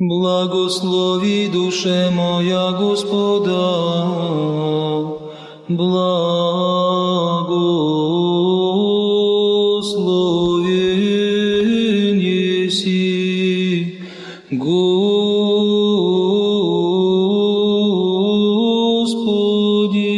Благослови, душе моя, Господа, благословен еси, Господи.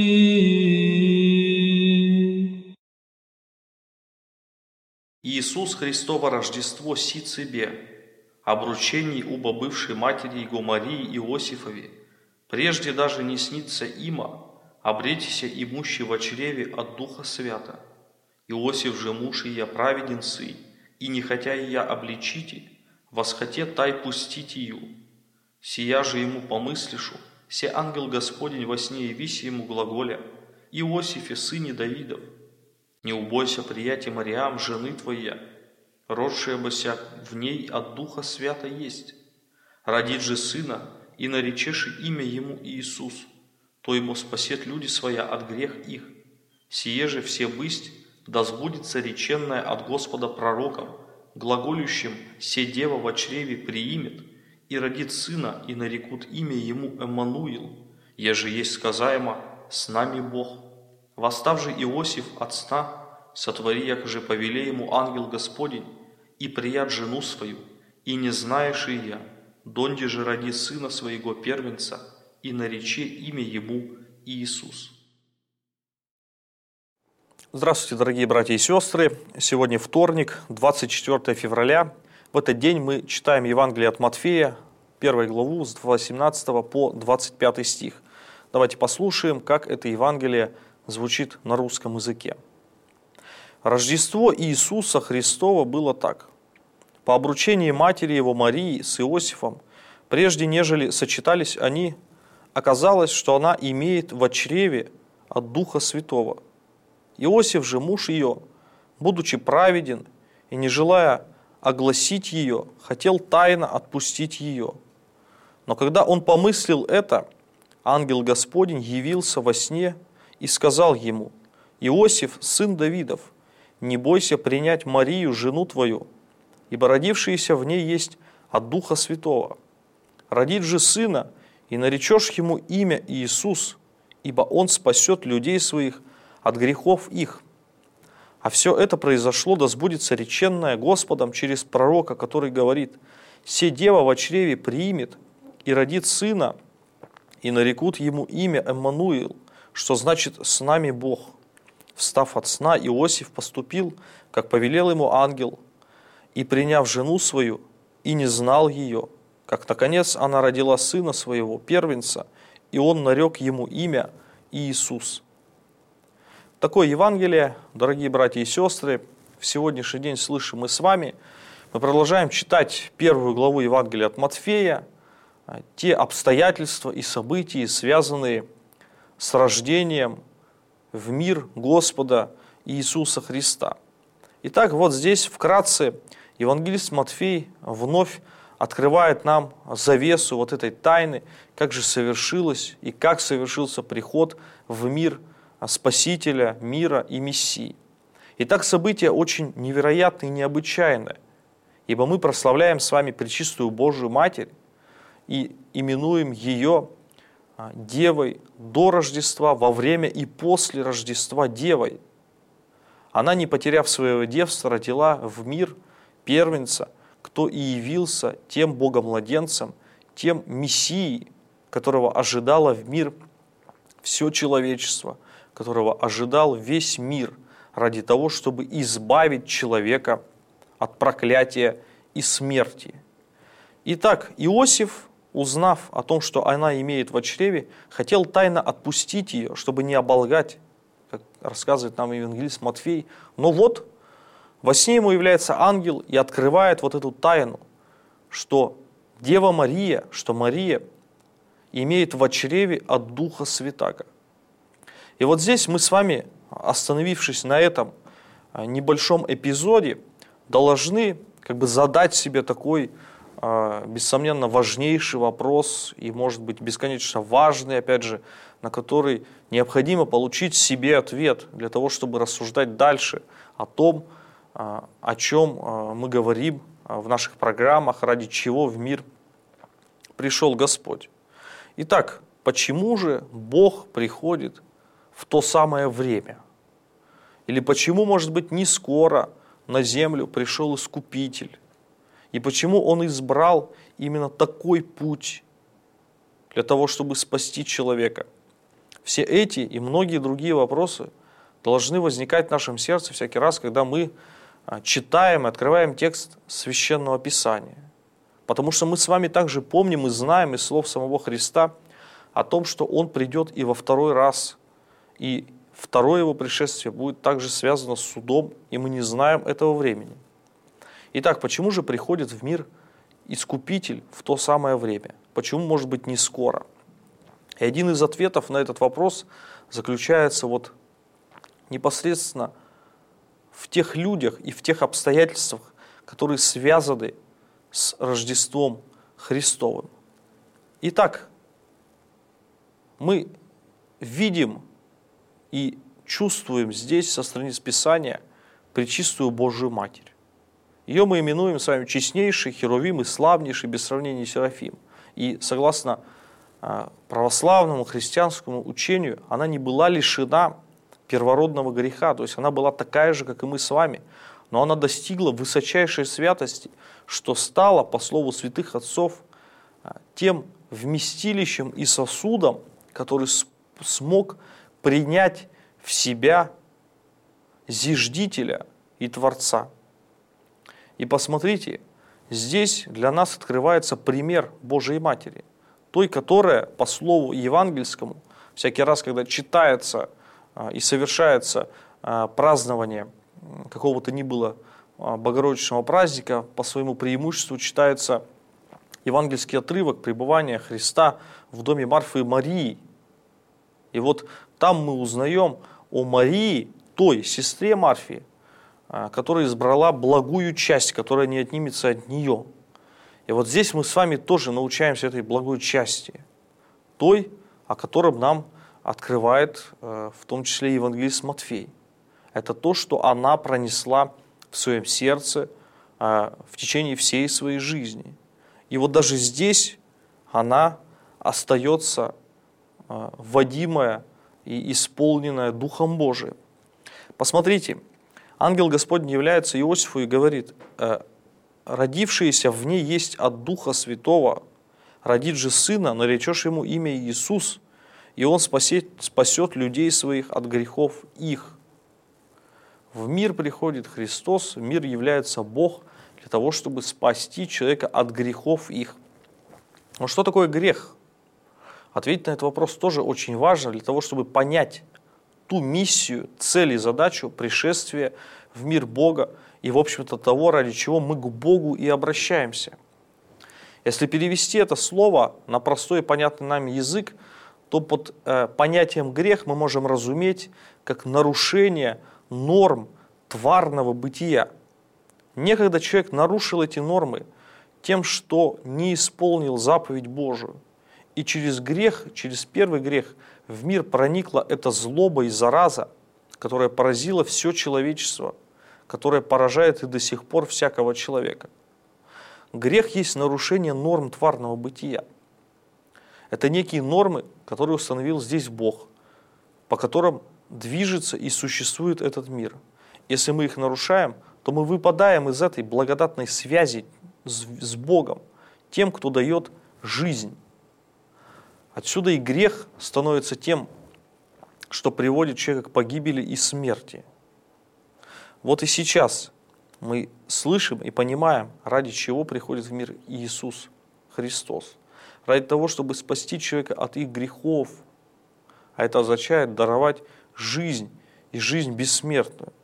Иисус Христово Рождество си цебе, обручений уба бывшей матери Его Марии Иосифове, прежде даже не снится има, обретися имущий во чреве от Духа Свята. Иосиф же муж ее праведен сый, и не хотя ее обличите, восхоте тай пустить ее. Сия же ему помыслишу, се ангел Господень во сне явися ему глаголя: Иосифе, сыне Давидов, не убойся приятия Мариам, жены твоя, родшая бося в ней от Духа Свята есть. Родит же сына, и наречешь имя ему Иисус, то ему спасет люди своя от грех их. Сие же все бысть, да сбудется реченное от Господа пророком, глаголющим: се дева во чреве приимет, и родит сына, и нарекут имя ему Эммануил, еже есть сказаемо: с нами Бог. Восстав же Иосиф от сна, сотвори, якоже повеле ему ангел Господень, и прият жену свою, и не знаешь и я, донде же роди сына своего первенца, и наречи имя ему Иисус. Здравствуйте, дорогие братья и сестры. Сегодня вторник, 24 февраля. В этот день мы читаем Евангелие от Матфея, 1 главу с 18 по 25 стих. Давайте послушаем, как это Евангелие звучит на русском языке. Рождество Иисуса Христова было так. По обручении матери его Марии с Иосифом, прежде нежели сочетались они, оказалось, что она имеет во чреве от Духа Святого. Иосиф же, муж ее, будучи праведен и не желая огласить ее, хотел тайно отпустить ее. Но когда он помыслил это, ангел Господень явился во сне и сказал ему: Иосиф, сын Давидов, не бойся принять Марию, жену твою, ибо родившееся в ней есть от Духа Святого. Родит же сына, и наречешь ему имя Иисус, ибо он спасет людей своих от грехов их. А все это произошло, да сбудется реченное Господом через пророка, который говорит: се дева во чреве приимет, и родит сына, и нарекут ему имя Эммануил, что значит «с нами Бог». Встав от сна, Иосиф поступил, как повелел ему ангел, и, приняв жену свою, и не знал ее, как, наконец, она родила сына своего, первенца, и он нарек ему имя Иисус. Такое Евангелие, дорогие братья и сестры, в сегодняшний день слышим мы с вами. Мы продолжаем читать 1 главу Евангелия от Матфея, те обстоятельства и события, связанные с рождением в мир Господа Иисуса Христа. Итак, вот здесь вкратце евангелист Матфей вновь открывает нам завесу вот этой тайны, как же совершилось и как совершился приход в мир Спасителя, мира и Мессии. Итак, событие очень невероятное и необычайное, ибо мы прославляем с вами Пречистую Божию Матерь и именуем ее Девой до Рождества, во время и после Рождества Девой. Она, не потеряв своего девства, родила в мир первенца, кто и явился тем Богомладенцем, тем Мессией, которого ожидало в мир все человечество, которого ожидал весь мир ради того, чтобы избавить человека от проклятия и смерти. Итак, Иосиф, узнав о том, что она имеет во чреве, хотел тайно отпустить ее, чтобы не оболгать, как рассказывает нам евангелист Матфей. Но вот во сне ему является ангел и открывает вот эту тайну, что Дева Мария, что Мария имеет во чреве от Духа Святаго. И вот здесь мы с вами, остановившись на этом небольшом эпизоде, должны задать себе такой, бессомненно, важнейший вопрос и, может быть, бесконечно важный, опять же, на который необходимо получить себе ответ для того, чтобы рассуждать дальше о том, о чем мы говорим в наших программах, ради чего в мир пришел Господь. Итак, почему же Бог приходит в то самое время? Или почему, может быть, не скоро на землю пришел Искупитель? И почему Он избрал именно такой путь для того, чтобы спасти человека? Все эти и многие другие вопросы должны возникать в нашем сердце всякий раз, когда мы читаем и открываем текст Священного Писания. Потому что мы с вами также помним и знаем из слов самого Христа о том, что Он придет и во второй раз, и второе Его пришествие будет также связано с судом, и мы не знаем этого времени. Итак, почему же приходит в мир Искупитель в то самое время? Почему, может быть, не скоро? И один из ответов на этот вопрос заключается вот непосредственно в тех людях и в тех обстоятельствах, которые связаны с Рождеством Христовым. Итак, мы видим и чувствуем здесь, со страниц Писания, Пречистую Божию Матерь. Ее мы именуем с вами честнейший, херувим и славнейший, без сравнения Серафим. И согласно православному христианскому учению, она не была лишена первородного греха, то есть она была такая же, как и мы с вами, но она достигла высочайшей святости, что стала, по слову святых отцов, тем вместилищем и сосудом, который смог принять в себя зиждителя и Творца. И посмотрите, здесь для нас открывается пример Божией Матери, той, которая, по слову евангельскому, всякий раз, когда читается и совершается празднование какого-то ни было богородичного праздника, по своему преимуществу читается евангельский отрывок пребывания Христа в доме Марфы и Марии. И вот там мы узнаем о Марии, той сестре Марфи, которая избрала благую часть, которая не отнимется от нее. И вот здесь мы с вами тоже научаемся этой благой части, той, о котором нам открывает в том числе евангелист Матфей. Это то, что она пронесла в своем сердце в течение всей своей жизни. И вот даже здесь она остается водимая и исполненная Духом Божиим. Посмотрите, ангел Господень является Иосифу и говорит: «Родившееся в ней есть от Духа Святого, родит же сына, наречешь ему имя Иисус, и он спасет людей своих от грехов их». В мир приходит Христос, в мир является Бог для того, чтобы спасти человека от грехов их. Но что такое грех? Ответить на этот вопрос тоже очень важно для того, чтобы понять ту миссию, цель и задачу пришествия в мир Бога и, в общем-то, того, ради чего мы к Богу и обращаемся. Если перевести это слово на простой и понятный нам язык, то под понятием грех мы можем разуметь как нарушение норм тварного бытия. Некогда человек нарушил эти нормы тем, что не исполнил заповедь Божию. И через грех, через первый грех в мир проникла эта злоба и зараза, которая поразила все человечество, которая поражает и до сих пор всякого человека. Грех есть нарушение норм тварного бытия. Это некие нормы, которые установил здесь Бог, по которым движется и существует этот мир. Если мы их нарушаем, то мы выпадаем из этой благодатной связи с Богом, тем, кто дает жизнь. Отсюда и грех становится тем, что приводит человека к погибели и смерти. Вот и сейчас мы слышим и понимаем, ради чего приходит в мир Иисус Христос. Ради того, чтобы спасти человека от их грехов. А это означает даровать жизнь и жизнь бессмертную.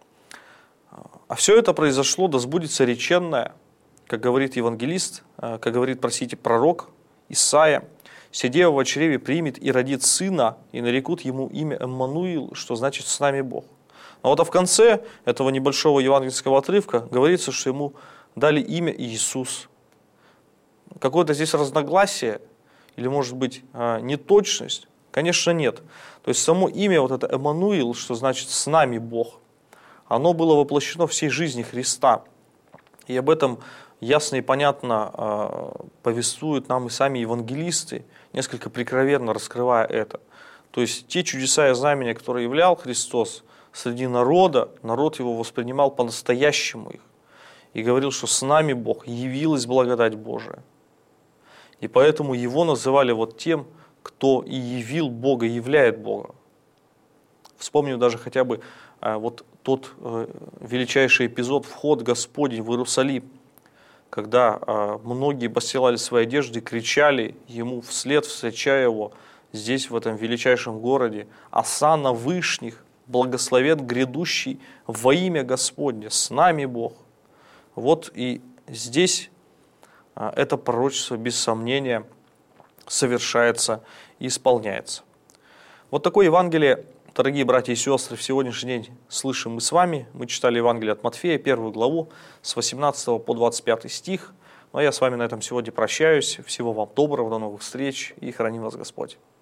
А все это произошло, да сбудется реченное, как говорит евангелист, как говорит, пророк Исаия: «Сидева в чреве примет и родит сына, и нарекут ему имя Эммануил», что значит «с нами Бог». А вот в конце этого небольшого евангельского отрывка говорится, что ему дали имя Иисус. Какое-то здесь разногласие или, может быть, неточность? Конечно, нет. То есть само имя, вот это Эммануил, что значит «с нами Бог», оно было воплощено всей жизни Христа. И об этом ясно и понятно повествуют нам и сами евангелисты, несколько прикровенно раскрывая это. То есть те чудеса и знамения, которые являл Христос среди народа, народ его воспринимал по-настоящему их. И говорил, что с нами Бог, явилась благодать Божия. И поэтому его называли вот тем, кто и явил Бога, являет Бога. Вспомню даже хотя бы вот тот величайший эпизод, вход Господень в Иерусалим, когда многие постилали свои одежды, кричали ему вслед, встречая его здесь, в этом величайшем городе: «Осанна вышних, благословен грядущий во имя Господне, с нами Бог». Вот и здесь это пророчество, без сомнения, совершается и исполняется. Вот такое Евангелие, дорогие братья и сестры, в сегодняшний день слышим мы с вами. Мы читали Евангелие от Матфея, 1 главу, с 18 по 25 стих. Ну а я с вами на этом сегодня прощаюсь. Всего вам доброго, до новых встреч и храни вас Господь.